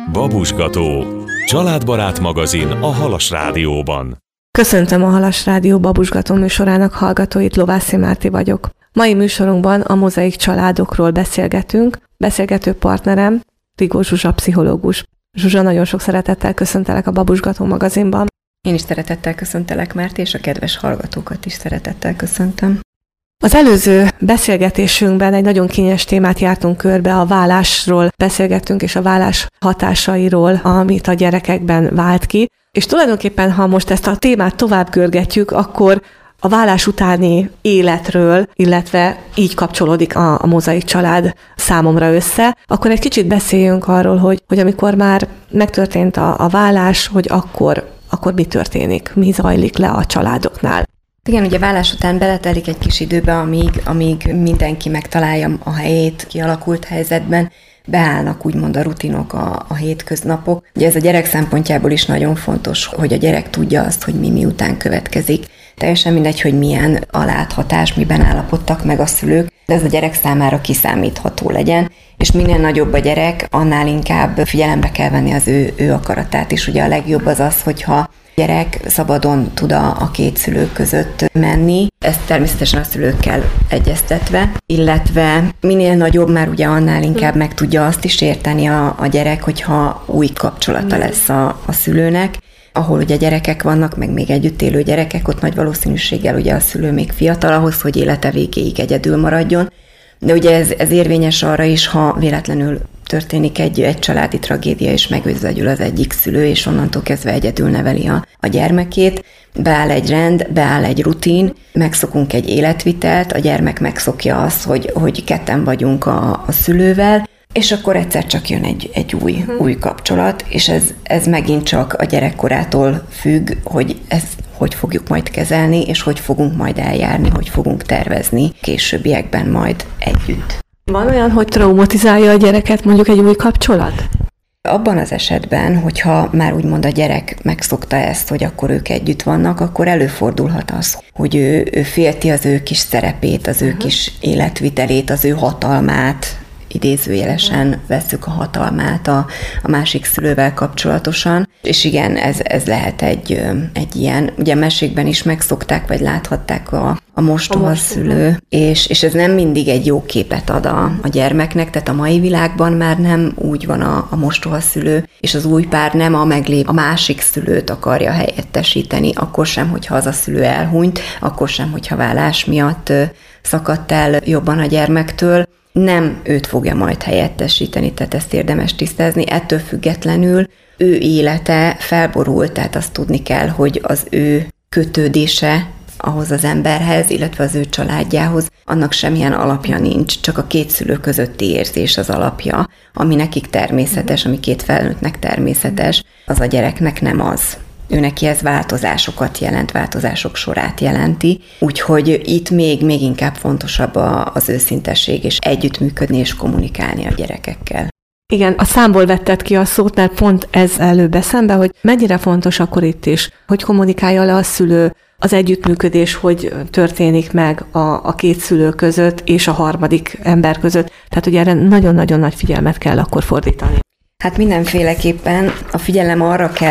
Babusgató. Családbarát magazin a Halas Rádióban. Köszöntöm a Halas Rádió babusgató műsorának hallgatóit, Lovászi Márti vagyok. Mai műsorunkban a mozaik családokról beszélgetünk. Beszélgető partnerem Rigó Zsuzsa pszichológus. Zsuzsa, nagyon sok szeretettel köszöntelek a Babusgató magazinban. Én is szeretettel köszöntelek, Márti, és a kedves hallgatókat is szeretettel köszöntöm. Az előző beszélgetésünkben egy nagyon kényes témát jártunk körbe, a vállásról beszélgettünk, és a vállás hatásairól, amit a gyerekekben vált ki. És tulajdonképpen, ha most ezt a témát tovább görgetjük, akkor a vállás utáni életről, illetve így kapcsolódik a mozaik család számomra össze, akkor egy kicsit beszéljünk arról, hogy amikor már megtörtént a vállás, hogy akkor mi történik, mi zajlik le a családoknál. Igen, ugye vállás után beletelik egy kis időbe, amíg mindenki megtalálja a helyét kialakult helyzetben, beállnak úgymond a rutinok, a hétköznapok. Ugye ez a gyerek szempontjából is nagyon fontos, hogy a gyerek tudja azt, hogy mi után következik. Teljesen mindegy, hogy milyen a láthatás, miben állapodtak meg a szülők, de ez a gyerek számára kiszámítható legyen, és minél nagyobb a gyerek, annál inkább figyelembe kell venni az ő akaratát is. Ugye a legjobb az, hogyha gyerek szabadon tud a két szülő között menni, ezt természetesen a szülőkkel egyeztetve, illetve minél nagyobb, már ugye annál inkább meg tudja azt is érteni a gyerek, hogyha új kapcsolata lesz a szülőnek, ahol ugye gyerekek vannak, meg még együtt élő gyerekek, ott nagy valószínűséggel ugye a szülő még fiatal ahhoz, hogy élete végéig egyedül maradjon, de ugye ez érvényes arra is, ha véletlenül történik egy családi tragédia, és megözvegyül az egyik szülő, és onnantól kezdve egyedül neveli a gyermekét. Beáll egy rend, beáll egy rutin, megszokunk egy életvitelt, a gyermek megszokja azt, hogy ketten vagyunk a szülővel, és akkor egyszer csak jön egy új kapcsolat, és ez megint csak a gyerekkorától függ, hogy ezt hogy fogjuk majd kezelni, és hogy fogunk majd eljárni, hogy fogunk tervezni későbbiekben majd együtt. Van olyan, hogy traumatizálja a gyereket mondjuk egy új kapcsolat? Abban az esetben, hogyha már úgymond a gyerek megszokta ezt, hogy akkor ők együtt vannak, akkor előfordulhat az, hogy ő félti az ő kis szerepét, az ő kis életvitelét, az ő hatalmát, idézőjelesen vesszük a hatalmát a másik szülővel kapcsolatosan. És igen, ez lehet egy ilyen, ugye mesékben is megszokták, vagy láthatták a mostoha szülő, és ez nem mindig egy jó képet ad a gyermeknek, tehát a mai világban már nem úgy van a mostoha szülő, és az új pár nem a másik szülőt akarja helyettesíteni, akkor sem, hogyha az a szülő elhunyt, akkor sem, hogyha vállás miatt szakadt el jobban a gyermektől, nem őt fogja majd helyettesíteni, tehát ezt érdemes tisztázni. Ettől függetlenül ő élete felborult, tehát azt tudni kell, hogy az ő kötődése ahhoz az emberhez, illetve az ő családjához, annak semmilyen alapja nincs, csak a két szülő közötti érzés az alapja, ami nekik természetes, ami két felnőttnek természetes, az a gyereknek nem az. Ő neki ez változásokat jelent, változások sorát jelenti, úgyhogy itt még inkább fontosabb az őszintesség, és együttműködni és kommunikálni a gyerekekkel. Igen, a számból vetted ki a szót, mert pont ez előbb eszembe, hogy mennyire fontos akkor itt is, hogy kommunikálja le a szülő, az együttműködés, hogy történik meg a két szülő között és a harmadik ember között. Tehát ugye erre nagyon-nagyon nagy figyelmet kell akkor fordítani. Hát mindenféleképpen a figyelem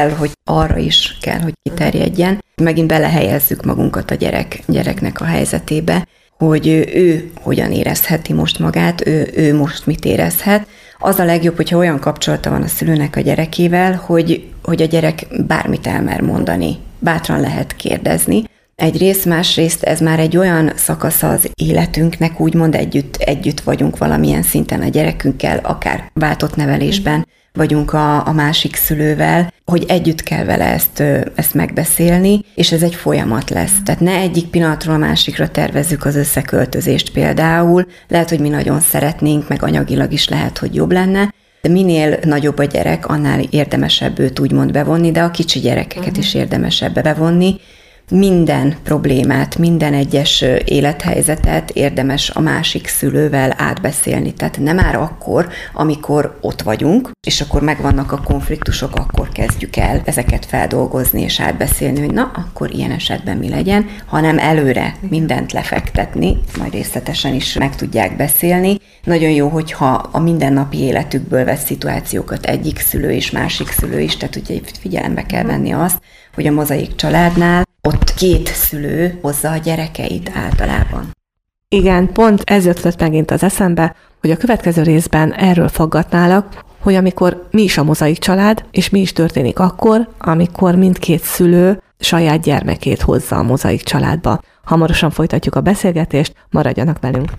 arra is kell, hogy kiterjedjen. Megint belehelyezzük magunkat a gyereknek a helyzetébe, hogy ő hogyan érezheti most magát, ő most mit érezhet. Az a legjobb, hogyha olyan kapcsolata van a szülőnek a gyerekével, hogy a gyerek bármit elmer mondani, bátran lehet kérdezni. Egyrészt, másrészt ez már egy olyan szakasza az életünknek, úgymond együtt vagyunk valamilyen szinten a gyerekünkkel, akár váltott nevelésben vagyunk a másik szülővel, hogy együtt kell vele ezt megbeszélni, és ez egy folyamat lesz. Tehát ne egyik pillanatról a másikra tervezzük az összeköltözést például. Lehet, hogy mi nagyon szeretnénk, meg anyagilag is lehet, hogy jobb lenne, de minél nagyobb a gyerek, annál érdemesebb őt úgymond bevonni, de a kicsi gyerekeket is érdemesebb bevonni, minden problémát, minden egyes élethelyzetet érdemes a másik szülővel átbeszélni. Tehát nem már akkor, amikor ott vagyunk, és akkor megvannak a konfliktusok, akkor kezdjük el ezeket feldolgozni és átbeszélni, hogy na, akkor ilyen esetben mi legyen, hanem előre mindent lefektetni, majd részletesen is meg tudják beszélni. Nagyon jó, hogyha a mindennapi életükből vett szituációkat egyik szülő és másik szülő is, tehát ugye figyelembe kell venni azt, hogy a mozaik családnál ott két szülő hozza a gyerekeit általában. Igen, pont ez jutott megint az eszembe, hogy a következő részben erről faggatnálak, hogy amikor mi is a mozaik család, és mi is történik akkor, amikor mindkét szülő saját gyermekét hozza a mozaik családba. Hamarosan folytatjuk a beszélgetést, maradjanak velünk.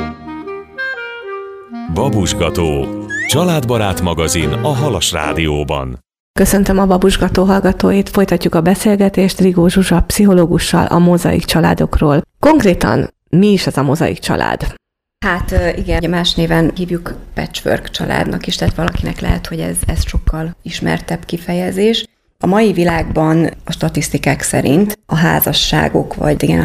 Babusgató, családbarát magazin a Halas Rádióban. Köszöntöm a Babusgató hallgatóit, folytatjuk a beszélgetést Rigó Zsuzsa pszichológussal a mozaik családokról. Konkrétan mi is ez a mozaik család? Hát igen, ugye más néven hívjuk patchwork családnak is, tehát valakinek lehet, hogy ez sokkal ismertebb kifejezés. A mai világban a statisztikák szerint a házasságok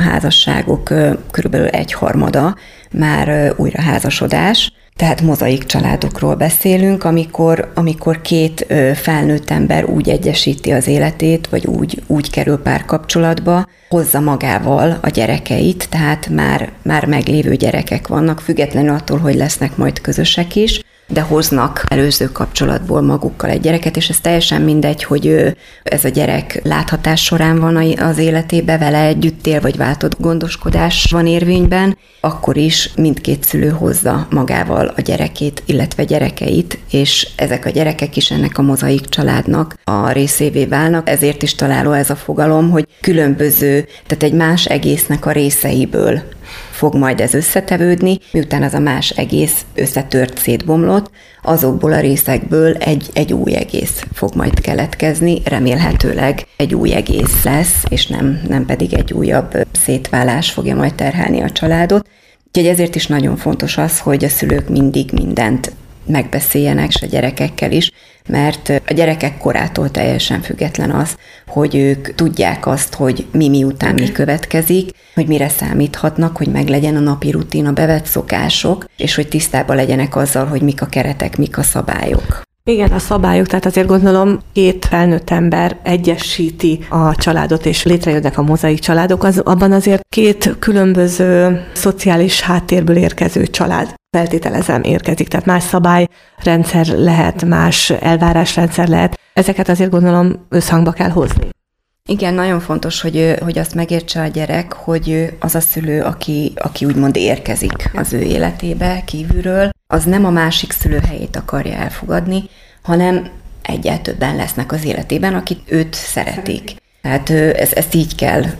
körülbelül 1/3 már újraházasodás, tehát mozaik családokról beszélünk, amikor két felnőtt ember úgy egyesíti az életét, vagy úgy kerül párkapcsolatba, hozza magával a gyerekeit, tehát már meglévő gyerekek vannak, függetlenül attól, hogy lesznek majd közösek is, de hoznak előző kapcsolatból magukkal egy gyereket, és ez teljesen mindegy, hogy ez a gyerek láthatás során van az életében, vele együtt él, vagy váltott gondoskodás van érvényben, akkor is mindkét szülő hozza magával a gyerekét, illetve gyerekeit, és ezek a gyerekek is ennek a mozaik családnak a részévé válnak. Ezért is találó ez a fogalom, hogy különböző, tehát egy más egésznek a részeiből fog majd ez összetevődni, miután az a más egész összetört, szétbomlott, azokból a részekből egy új egész fog majd keletkezni, remélhetőleg egy új egész lesz, és nem pedig egy újabb szétválás fogja majd terhelni a családot. Úgyhogy ezért is nagyon fontos az, hogy a szülők mindig mindent megbeszéljenek, és a gyerekekkel is, mert a gyerekek korától teljesen független az, hogy ők tudják azt, hogy mi után mi következik, hogy mire számíthatnak, hogy meglegyen a napi rutin, a bevett szokások, és hogy tisztában legyenek azzal, hogy mik a keretek, mik a szabályok. Igen, a szabályok, tehát azért gondolom két felnőtt ember egyesíti a családot, és létrejönnek a mozaik családok, abban azért két különböző szociális háttérből érkező család, feltételezem, érkezik, tehát más szabályrendszer lehet, más elvárásrendszer lehet. Ezeket azért gondolom összhangba kell hozni. Igen, nagyon fontos, hogy azt megértse a gyerek, hogy az a szülő, aki úgymond érkezik az ő életébe kívülről, az nem a másik szülő helyét akarja elfogadni, hanem egyel többen lesznek az életében, akik őt szeretik. Tehát ezt így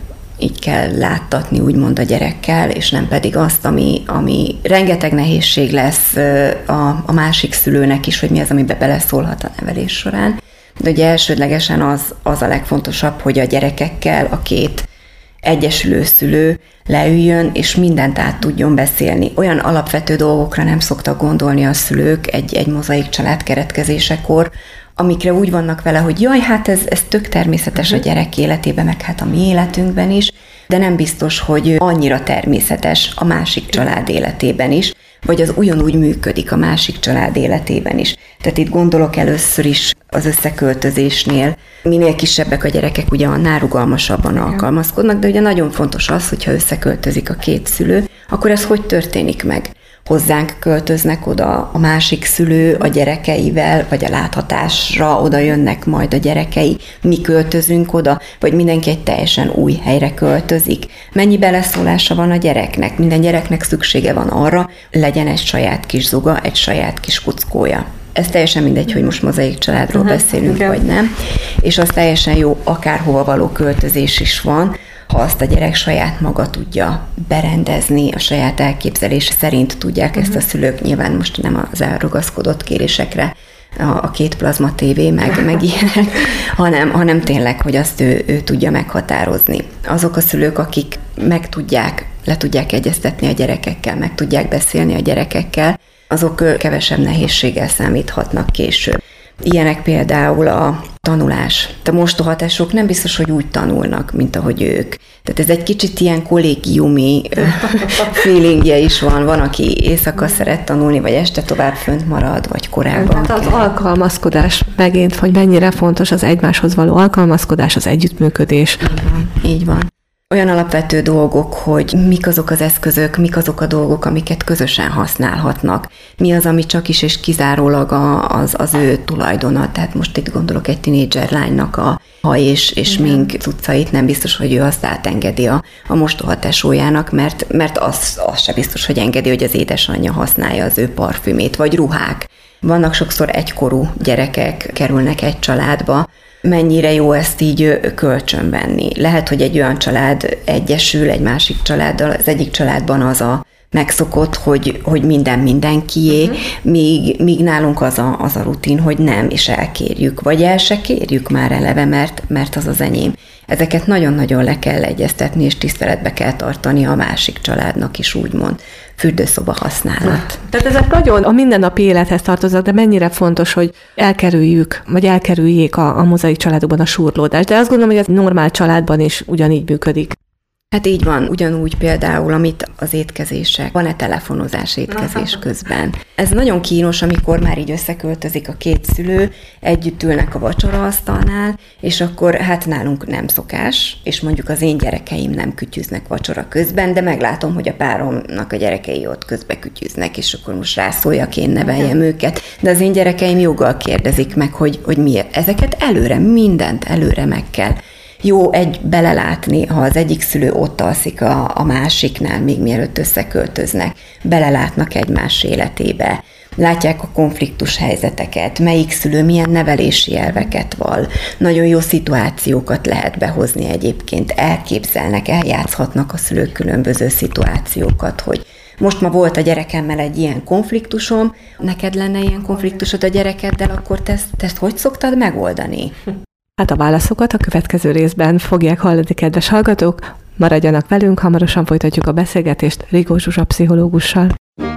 kell láttatni, úgymond a gyerekkel, és nem pedig azt, ami rengeteg nehézség lesz a másik szülőnek is, hogy mi az, amiben beleszólhat a nevelés során. De ugye elsődlegesen az a legfontosabb, hogy a gyerekekkel a két egyesülő szülő leüljön, és mindent át tudjon beszélni. Olyan alapvető dolgokra nem szoktak gondolni a szülők egy mozaik család keretkezésekor, amikre úgy vannak vele, hogy jaj, hát ez tök természetes a gyerek életében, meg hát a mi életünkben is, de nem biztos, hogy annyira természetes a másik család életében is, vagy az ugyanúgy működik a másik család életében is. Tehát itt gondolok először is az összeköltözésnél. Minél kisebbek a gyerekek, ugye annál rugalmasabban alkalmazkodnak, de ugye nagyon fontos az, hogyha összeköltözik a két szülő, akkor ez hogy történik meg? Hozzánk költöznek oda a másik szülő a gyerekeivel, vagy a láthatásra oda jönnek majd a gyerekei, mi költözünk oda, vagy mindenki egy teljesen új helyre költözik. Mennyi beleszólása van a gyereknek? Minden gyereknek szüksége van arra, legyen egy saját kis zuga, egy saját kis kuckója. Ez teljesen mindegy, hogy most mozaik családról beszélünk, vagy nem. És az teljesen jó, akárhova való költözés is van, ha azt a gyerek saját maga tudja berendezni, a saját elképzelése szerint tudják ezt a szülők, nyilván most nem az elrugaszkodott kérésekre, a 2 plazma tévé, meg ilyenek, hanem tényleg, hogy azt ő tudja meghatározni. Azok a szülők, akik le tudják egyeztetni a gyerekekkel, meg tudják beszélni a gyerekekkel, azok kevesebb nehézséggel számíthatnak később. Ilyenek például a tanulás. A mostohatások nem biztos, hogy úgy tanulnak, mint ahogy ők. Tehát ez egy kicsit ilyen kollégiumi feelingje is van. Van, aki éjszaka szeret tanulni, vagy este tovább fönt marad, vagy korábban. Tehát az alkalmazkodás megint, hogy mennyire fontos az egymáshoz való alkalmazkodás, az együttműködés. Így van. Olyan alapvető dolgok, hogy mik azok az eszközök, mik azok a dolgok, amiket közösen használhatnak. Mi az, ami csak is és kizárólag az ő tulajdona. Tehát most itt gondolok egy tinédzser lánynak a haj és smink cuccait, nem biztos, hogy ő azt átengedi a mostohatásójának, mert az se biztos, hogy engedi, hogy az édesanyja használja az ő parfümét, vagy ruhák. Vannak sokszor egykorú gyerekek, kerülnek egy családba, mennyire jó ezt így kölcsönvenni. Lehet, hogy egy olyan család egyesül egy másik családdal, az egyik családban az a megszokott, hogy minden mindenkié, míg nálunk az a rutin, hogy nem, és elkérjük, vagy el se kérjük már eleve, mert az az enyém. Ezeket nagyon-nagyon le kell egyeztetni, és tiszteletbe kell tartani a másik családnak is, úgymond. Fürdőszoba használat. Tehát ezek nagyon a mindennapi élethez tartoznak, de mennyire fontos, hogy elkerüljük, vagy elkerüljék a mozaik családokban a súrlódást. De azt gondolom, hogy ez normál családban is ugyanígy működik. Hát így van, ugyanúgy például, amit az étkezések, van-e telefonozás étkezés közben. Ez nagyon kínos, amikor már így összeköltözik a két szülő, együtt ülnek a vacsoraasztalnál, és akkor hát nálunk nem szokás, és mondjuk az én gyerekeim nem kütyüznek vacsora közben, de meglátom, hogy a páromnak a gyerekei ott közbe kütyüznek, és akkor most rászóljak, én neveljem őket. De az én gyerekeim joggal kérdezik meg, hogy miért. Ezeket mindent előre meg kell. Jó belelátni, ha az egyik szülő ott alszik a másiknál, még mielőtt összeköltöznek, belelátnak egymás életébe, látják a konfliktus helyzeteket, melyik szülő milyen nevelési elveket val, nagyon jó szituációkat lehet behozni egyébként, elképzelnek, eljátszhatnak a szülők különböző szituációkat, hogy most ma volt a gyerekemmel egy ilyen konfliktusom, neked lenne ilyen konfliktusod a gyerekeddel, akkor te ezt hogy szoktad megoldani? Hát a válaszokat a következő részben fogják hallani, kedves hallgatók. Maradjanak velünk, hamarosan folytatjuk a beszélgetést Rigó Zsuzsa pszichológussal.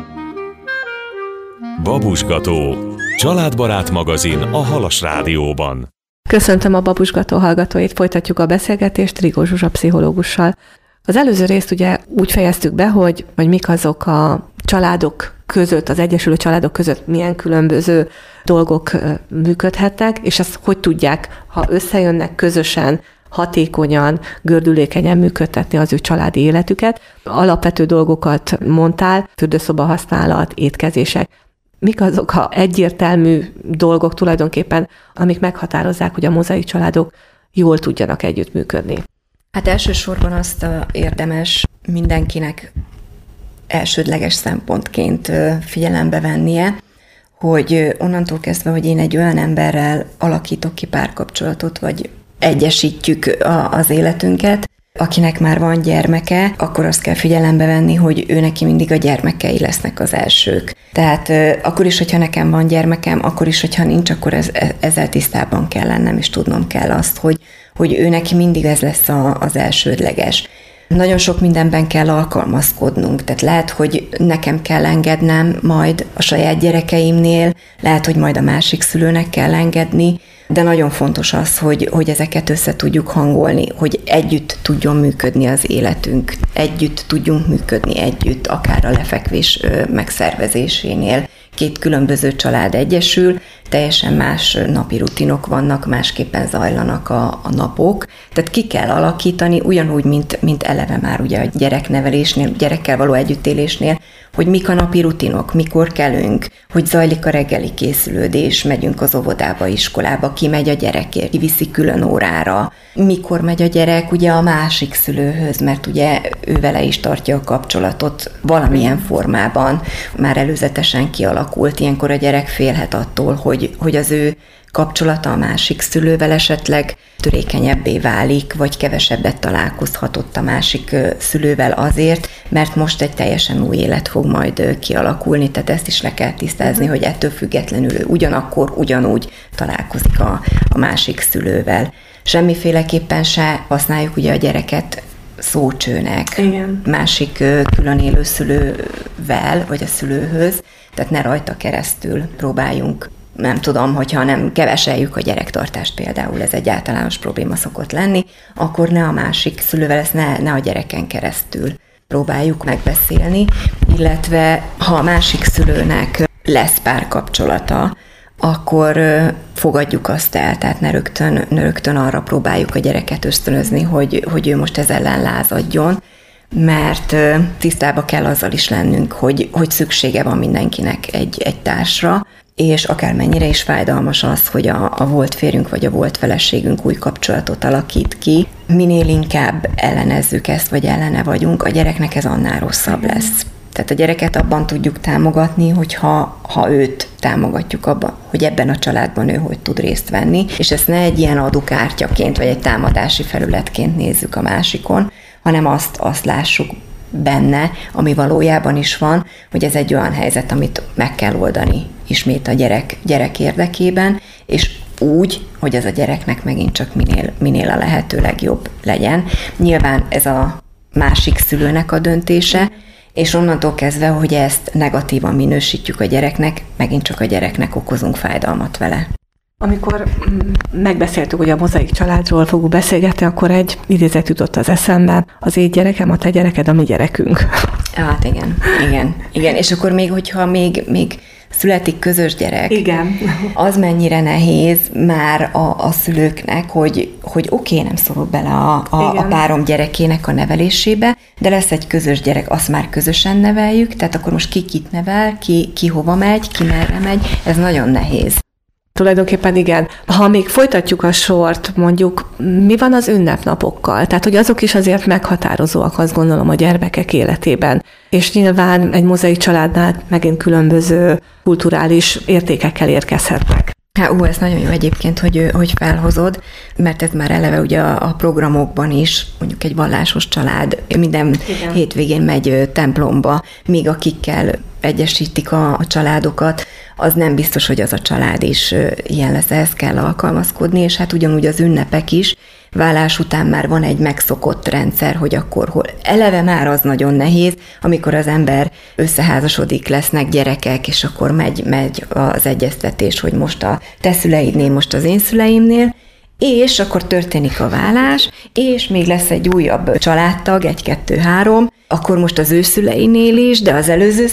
Babusgató, családbarát magazin a Halas Rádióban. Köszöntöm a Babusgató hallgatóit, folytatjuk a beszélgetést Rigó Zsuzsa pszichológussal. Az előző részt ugye úgy fejeztük be, hogy mik azok a családok között, az egyesülő családok között milyen különböző dolgok működhetnek, és ezt hogy tudják, ha összejönnek közösen, hatékonyan, gördülékenyen működtetni az ő családi életüket. Alapvető dolgokat mondtál, fürdőszoba használat, étkezések. Mik azok a egyértelmű dolgok tulajdonképpen, amik meghatározzák, hogy a mozaik családok jól tudjanak együttműködni? Hát elsősorban azt érdemes mindenkinek elsődleges szempontként figyelembe vennie, hogy onnantól kezdve, hogy én egy olyan emberrel alakítok ki párkapcsolatot, vagy egyesítjük az életünket, akinek már van gyermeke, akkor azt kell figyelembe venni, hogy ő neki mindig a gyermekei lesznek az elsők. Tehát akkor is, hogyha nekem van gyermekem, akkor is, hogyha nincs, akkor ezzel tisztában kell lennem, és tudnom kell azt, hogy ő neki mindig ez lesz az elsődleges. Nagyon sok mindenben kell alkalmazkodnunk, tehát lehet, hogy nekem kell engednem majd a saját gyerekeimnél, lehet, hogy majd a másik szülőnek kell engedni, de nagyon fontos az, hogy ezeket össze tudjuk hangolni, hogy együtt tudjon működni az életünk, együtt tudjunk működni együtt, akár a lefekvés megszervezésénél. Két különböző család egyesül, teljesen más napi rutinok vannak, másképpen zajlanak a napok. Tehát ki kell alakítani, ugyanúgy, mint eleve már ugye a gyereknevelésnél, gyerekkel való együttélésnél, hogy mik a napi rutinok, mikor kelünk, hogy zajlik a reggeli készülődés, megyünk az óvodába, iskolába, ki megy a gyerekért, ki viszi külön órára, mikor megy a gyerek ugye a másik szülőhöz, mert ugye ő vele is tartja a kapcsolatot valamilyen formában, már előzetesen kialakult, ilyenkor a gyerek félhet attól, hogy az ő kapcsolata a másik szülővel esetleg törékenyebbé válik, vagy kevesebbet találkozhatott a másik szülővel azért, mert most egy teljesen új élet fog majd kialakulni, tehát ezt is le kell tisztázni, hogy ettől függetlenül ő ugyanúgy találkozik a másik szülővel. Semmiféleképpen se használjuk ugye a gyereket szócsőnek. Igen. Másik külön élő szülővel, vagy a szülőhöz, tehát ne rajta keresztül próbáljunk nem tudom, hogyha nem keveseljük a gyerektartást például, ez egy általános probléma szokott lenni, akkor ne a másik szülővel, ezt ne a gyereken keresztül próbáljuk megbeszélni, illetve ha a másik szülőnek lesz párkapcsolata, akkor fogadjuk azt el, tehát ne rögtön arra próbáljuk a gyereket ösztönözni, hogy ő most ez ellen lázadjon, mert tisztába kell azzal is lennünk, hogy szüksége van mindenkinek egy társra, és akármennyire is fájdalmas az, hogy a volt férjünk vagy a volt feleségünk új kapcsolatot alakít ki, minél inkább ellenezzük ezt, vagy ellene vagyunk, a gyereknek ez annál rosszabb lesz. Tehát a gyereket abban tudjuk támogatni, hogyha őt támogatjuk abban, hogy ebben a családban ő hogy tud részt venni, és ezt ne egy ilyen adókártyaként, vagy egy támadási felületként nézzük a másikon, hanem azt lássuk benne, ami valójában is van, hogy ez egy olyan helyzet, amit meg kell oldani ismét a gyerek érdekében, és úgy, hogy ez a gyereknek megint csak minél a lehető legjobb legyen. Nyilván ez a másik szülőnek a döntése, és onnantól kezdve, hogy ezt negatívan minősítjük a gyereknek, megint csak a gyereknek okozunk fájdalmat vele. Amikor megbeszéltük, hogy a mozaik családról fogunk beszélgetni, akkor egy idézet jutott az eszembe: az én gyerekem, a te gyereked, a mi gyerekünk. Hát igen. És akkor még, hogyha még születik közös gyerek, igen, az mennyire nehéz már a szülőknek, hogy oké, nem szólok bele a párom gyerekének a nevelésébe, de lesz egy közös gyerek, azt már közösen neveljük, tehát akkor most ki kit nevel, ki hova megy, ki merre megy, ez nagyon nehéz. Tulajdonképpen igen. Ha még folytatjuk a sort, mondjuk, mi van az ünnepnapokkal? Tehát, hogy azok is azért meghatározóak, azt gondolom, a gyermekek életében. És nyilván egy mozaik családnál megint különböző kulturális értékekkel érkezhetnek. Ez nagyon jó egyébként, hogy felhozod, mert ez már eleve ugye a programokban is, mondjuk egy vallásos család minden hétvégén megy templomba, míg akikkel egyesítik a családokat, az nem biztos, hogy az a család is ilyen lesz, ehhez kell alkalmazkodni, és hát ugyanúgy az ünnepek is, válás után már van egy megszokott rendszer, hogy akkor eleve már az nagyon nehéz, amikor az ember összeházasodik, lesznek gyerekek, és akkor megy az egyeztetés, hogy most a te szüleidnél, most az én szüleimnél, és akkor történik a válás, és még lesz egy újabb családtag, 1, 2, 3, akkor most az ő szüleinél is, de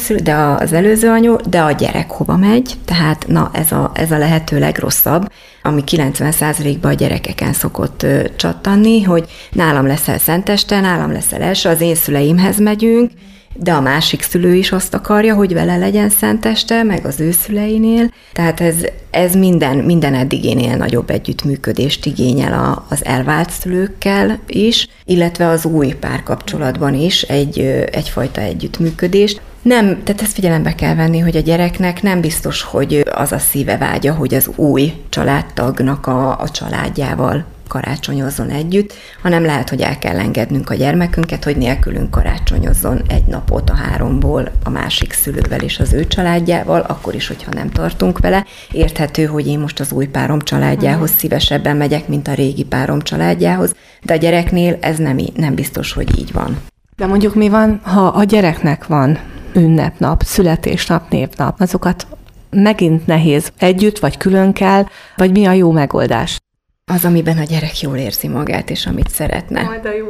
az előző anyu, de a gyerek hova megy, tehát ez a lehető legrosszabb, ami 90%-ban a gyerekeken szokott csattanni, hogy nálam leszel szenteste, nálam leszel első, az én szüleimhez megyünk, de a másik szülő is azt akarja, hogy vele legyen szenteste, meg az ő szüleinél. Tehát ez minden eddigénél nagyobb együttműködést igényel az elvált szülőkkel is, illetve az új párkapcsolatban is egyfajta együttműködést. Tehát ezt figyelembe kell venni, hogy a gyereknek nem biztos, hogy az a szíve vágya, hogy az új családtagnak a családjával karácsonyozzon együtt, hanem lehet, hogy el kell engednünk a gyermekünket, hogy nélkülünk karácsonyozzon egy napot a 3-ból a másik szülővel és az ő családjával, akkor is, hogyha nem tartunk vele. Érthető, hogy én most az új párom családjához szívesebben megyek, mint a régi párom családjához, de a gyereknél ez nem biztos, hogy így van. De mondjuk mi van, ha a gyereknek van ünnepnap, születésnap, névnap, azokat megint nehéz együtt vagy külön kell, vagy mi a jó megoldás? Az, amiben a gyerek jól érzi magát, és amit szeretne. Majd a jó.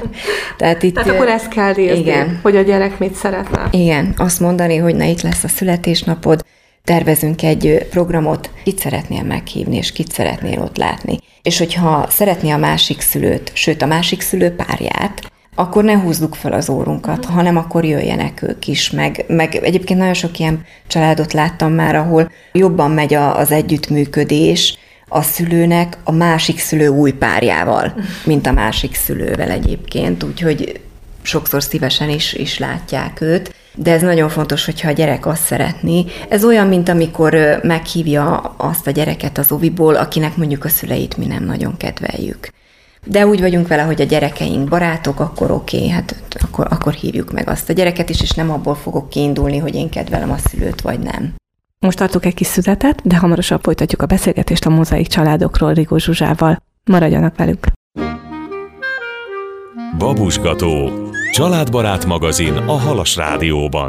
Tehát akkor ezt kell nézni, igen. Hogy a gyerek mit szeretne. Igen, azt mondani, hogy na itt lesz a születésnapod, tervezünk egy programot, kit szeretnél meghívni, és kit szeretnél ott látni. És hogyha szeretné a másik szülőt, sőt a másik szülő párját, akkor ne húzzuk fel az órunkat, hanem akkor jöjjenek ők is, meg egyébként nagyon sok ilyen családot láttam már, ahol jobban megy az együttműködés a szülőnek a másik szülő új párjával, mint a másik szülővel egyébként, úgyhogy sokszor szívesen is látják őt, de ez nagyon fontos, hogyha a gyerek azt szeretné. Ez olyan, mint amikor meghívja azt a gyereket az oviból, akinek mondjuk a szüleit mi nem nagyon kedveljük. De úgy vagyunk vele, hogy a gyerekeink barátok, akkor oké, hát akkor hívjuk meg azt a gyereket is, és nem abból fogok kiindulni, hogy én kedvelem a szülőt, vagy nem. Most tartok egy kis szünetet, de hamarosan folytatjuk a beszélgetést a mozaik családokról Rigó Zsuzsával. Maradjanak velük! Babusgató. Családbarát magazin a Halas Rádióban.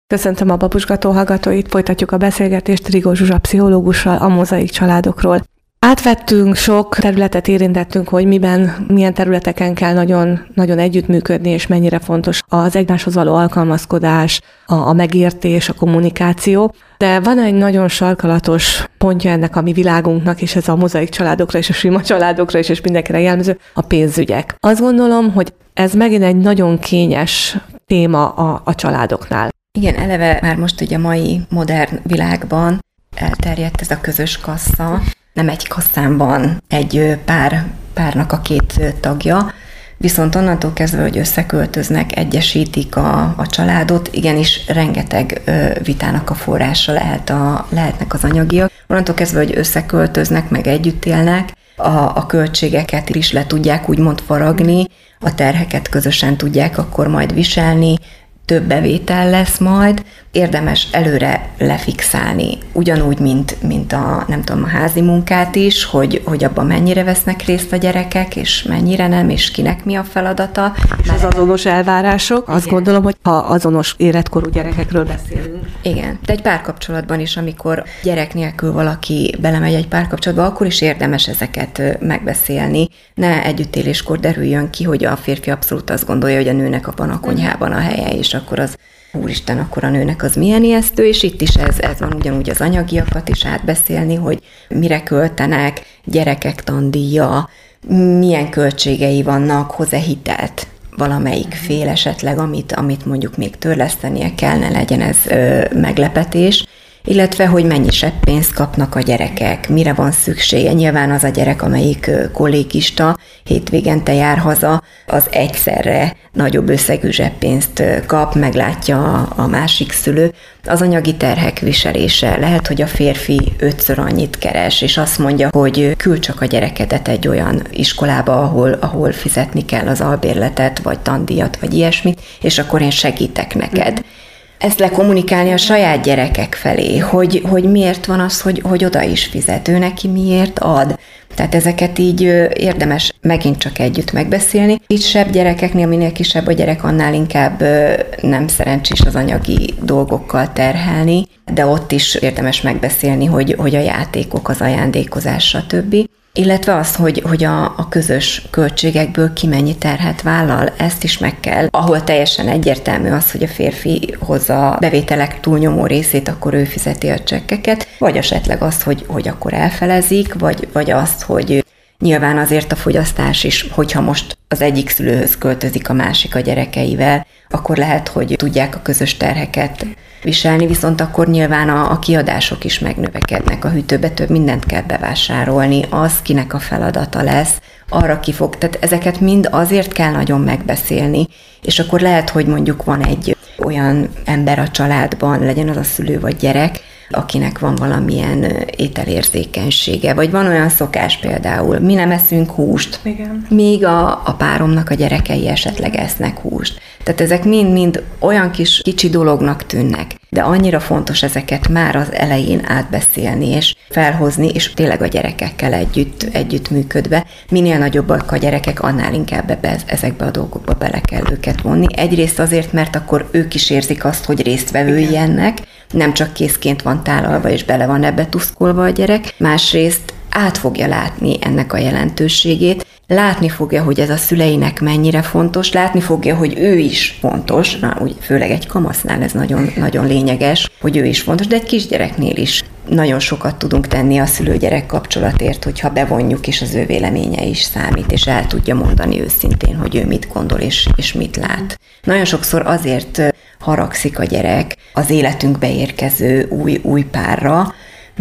Köszöntöm a Babusgató hallgatóit, folytatjuk a beszélgetést Rigó Zsuzsa pszichológussal a mozaik családokról. Átvettünk, sok területet érintettünk, hogy milyen területeken kell nagyon együttműködni, és mennyire fontos az egymáshoz való alkalmazkodás, a megértés, a kommunikáció. De van egy nagyon sarkalatos pontja ennek a mi világunknak, és ez a mozaik családokra és a sima családokra is, és mindenkire jellemző, a pénzügyek. Azt gondolom, hogy ez megint egy nagyon kényes téma a családoknál. Igen, eleve már most ugye a mai modern világban elterjedt ez a közös kassa. Nem egy kasszán van egy párnak a két tagja, viszont onnantól kezdve, hogy összeköltöznek, egyesítik a családot, igenis rengeteg vitának a forrása lehetnek az anyagiak. Onnantól kezdve, hogy összeköltöznek, meg együtt élnek, a költségeket is le tudják úgymond faragni, a terheket közösen tudják akkor majd viselni, több bevétel lesz majd, érdemes előre lefixálni, ugyanúgy, mint a házi munkát is, hogy abban mennyire vesznek részt a gyerekek, és mennyire nem, és kinek mi a feladata. És az azonos elvárások, azt gondolom, hogy ha azonos életkorú gyerekekről beszélünk. Igen, de egy párkapcsolatban is, amikor gyerek nélkül valaki belemegy egy párkapcsolatba, akkor is érdemes ezeket megbeszélni. Ne együttéléskor derüljön ki, hogy a férfi abszolút azt gondolja, hogy a nőnek van a konyhában a helye, és akkor az úristen, akkor a nőnek az milyen ijesztő, és itt is ez van, ugyanúgy az anyagiakat is átbeszélni, hogy mire költenek, gyerekek tandíja, milyen költségei vannak, hoz-e hitelt valamelyik fél esetleg, amit mondjuk még törlesztenie kell, ne legyen ez meglepetés, illetve, hogy mennyi zseppénzt kapnak a gyerekek, mire van szüksége. Nyilván az a gyerek, amelyik kollégista, hétvégente jár haza, az egyszerre nagyobb összegű zseppénzt kap, meglátja a másik szülő. Az anyagi terhek viselése. Lehet, hogy a férfi 5-ször annyit keres, és azt mondja, hogy küld csak a gyerekedet egy olyan iskolába, ahol fizetni kell az albérletet, vagy tandíjat, vagy ilyesmit, és akkor én segítek neked. Ezt lekommunikálni a saját gyerekek felé, hogy miért van az, hogy oda is fizet, ő neki miért ad. Tehát ezeket így érdemes megint csak együtt megbeszélni. Kisebb gyerekeknél, minél kisebb a gyerek, annál inkább nem szerencsés az anyagi dolgokkal terhelni, de ott is érdemes megbeszélni, hogy a játékok, az ajándékozás, stb. Illetve az, hogy a közös költségekből ki mennyi terhet vállal, ezt is meg kell. Ahol teljesen egyértelmű az, hogy a férfi hozza bevételek túlnyomó részét, akkor ő fizeti a csekkeket, vagy esetleg azt, hogy akkor elfelezik, vagy azt, hogy nyilván azért a fogyasztás is, hogyha most az egyik szülőhöz költözik a másik a gyerekeivel, akkor lehet, hogy tudják a közös terheket viselni, viszont akkor nyilván a kiadások is megnövekednek, a hűtőbe több mindent kell bevásárolni, az kinek a feladata lesz, arra ki fog, tehát ezeket mind azért kell nagyon megbeszélni, és akkor lehet, hogy mondjuk van egy olyan ember a családban, legyen az a szülő vagy gyerek, akinek van valamilyen ételérzékenysége, vagy van olyan szokás például, mi nem eszünk húst, igen, míg a páromnak a gyerekei esetleg esznek húst. Tehát ezek mind olyan kicsi dolognak tűnnek, de annyira fontos ezeket már az elején átbeszélni és felhozni, és tényleg a gyerekekkel együtt működve. Minél nagyobbak a gyerekek, annál inkább ezekbe a dolgokba bele kell őket vonni. Egyrészt azért, mert akkor ők is érzik azt, hogy résztvevői ennek, nem csak készként van tálalva és bele van ebbe tuszkolva a gyerek, másrészt át fogja látni ennek a jelentőségét, látni fogja, hogy ez a szüleinek mennyire fontos, látni fogja, hogy ő is fontos, úgy főleg egy kamasznál ez nagyon, nagyon lényeges, hogy ő is fontos, de egy kisgyereknél is nagyon sokat tudunk tenni a szülő-gyerek kapcsolatért, hogyha bevonjuk, és az ő véleménye is számít, és el tudja mondani őszintén, hogy ő mit gondol és mit lát. Nagyon sokszor azért haragszik a gyerek az életünkbe érkező új párra,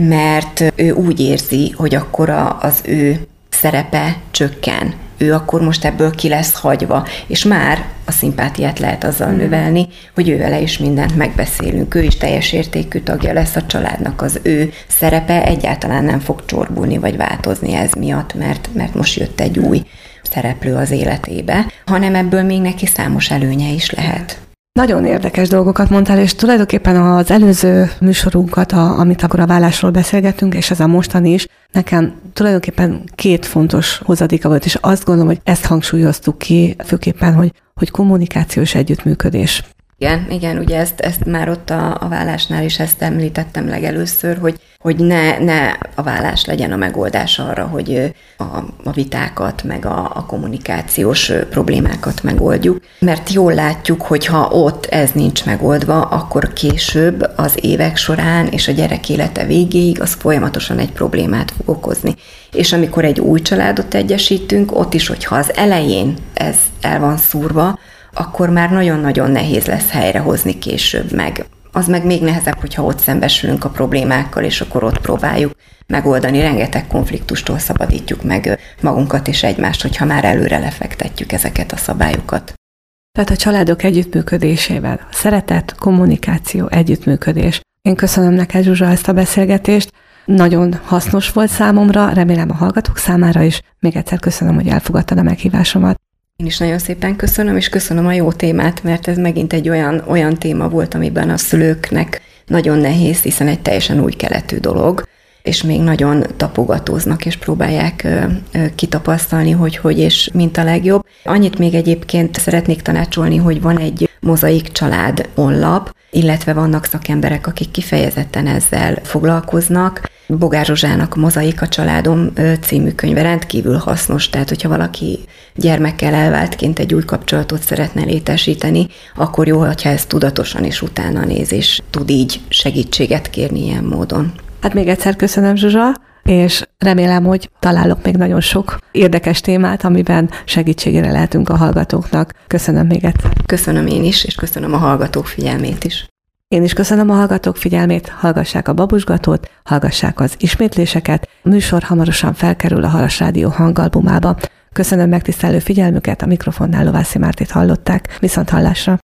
mert ő úgy érzi, hogy akkor az ő szerepe csökken. Ő akkor most ebből ki lesz hagyva, és már a szimpátiát lehet azzal növelni, hogy ő vele is mindent megbeszélünk. Ő is teljes értékű tagja lesz a családnak, az ő szerepe egyáltalán nem fog csorbulni vagy változni ez miatt, mert most jött egy új szereplő az életébe, hanem ebből még neki számos előnye is lehet. Nagyon érdekes dolgokat mondtál, és tulajdonképpen az előző műsorunkat, amit akkor a vállásról beszélgettünk, és ez a mostani is, nekem tulajdonképpen 2 fontos hozadéka volt, és azt gondolom, hogy ezt hangsúlyoztuk ki, főképpen, hogy kommunikáció és együttműködés. Igen, ugye ezt már ott a vállásnál is ezt említettem legelőször, hogy ne a vállás legyen a megoldás arra, hogy a vitákat, meg a kommunikációs problémákat megoldjuk. Mert jól látjuk, hogy ha ott ez nincs megoldva, akkor később az évek során és a gyerek élete végéig az folyamatosan egy problémát fog okozni. És amikor egy új családot egyesítünk, ott is, hogyha az elején ez el van szúrva, akkor már nagyon-nagyon nehéz lesz helyrehozni később meg. Az meg még nehezebb, hogyha ott szembesülünk a problémákkal, és akkor ott próbáljuk megoldani. Rengeteg konfliktustól szabadítjuk meg magunkat és egymást, hogyha már előre lefektetjük ezeket a szabályokat. Tehát a családok együttműködésével, a szeretet, kommunikáció, együttműködés. Én köszönöm neked, Zsuzsa, ezt a beszélgetést. Nagyon hasznos volt számomra, remélem a hallgatók számára is. Még egyszer köszönöm, hogy elfogadtad a meghívásomat. Én is nagyon szépen köszönöm, és köszönöm a jó témát, mert ez megint egy olyan téma volt, amiben a szülőknek nagyon nehéz, hiszen egy teljesen új keletű dolog, és még nagyon tapogatóznak, és próbálják kitapasztalni, hogy és mint a legjobb. Annyit még egyébként szeretnék tanácsolni, hogy van egy Mozaik Család honlap, illetve vannak szakemberek, akik kifejezetten ezzel foglalkoznak. Bogár Zsuzsának Mozaik a családom című könyve rendkívül hasznos, tehát hogyha valaki gyermekkel elváltként egy új kapcsolatot szeretne létesíteni, akkor jó, hogyha ezt tudatosan és utána néz, és tud így segítséget kérni ilyen módon. Hát még egyszer köszönöm, Zsuzsa, és remélem, hogy találok még nagyon sok érdekes témát, amiben segítségére lehetünk a hallgatóknak. Köszönöm még egyszer. Köszönöm én is, és köszönöm a hallgatók figyelmét is. Én is köszönöm a hallgatók figyelmét, hallgassák a Babusgatót, hallgassák az ismétléseket. A műsor hamarosan felkerül a Halas Rádió hangalbumába. Köszönöm megtisztelő figyelmüket, a mikrofonnál Lovászi Mártit hallották. Viszont hallásra!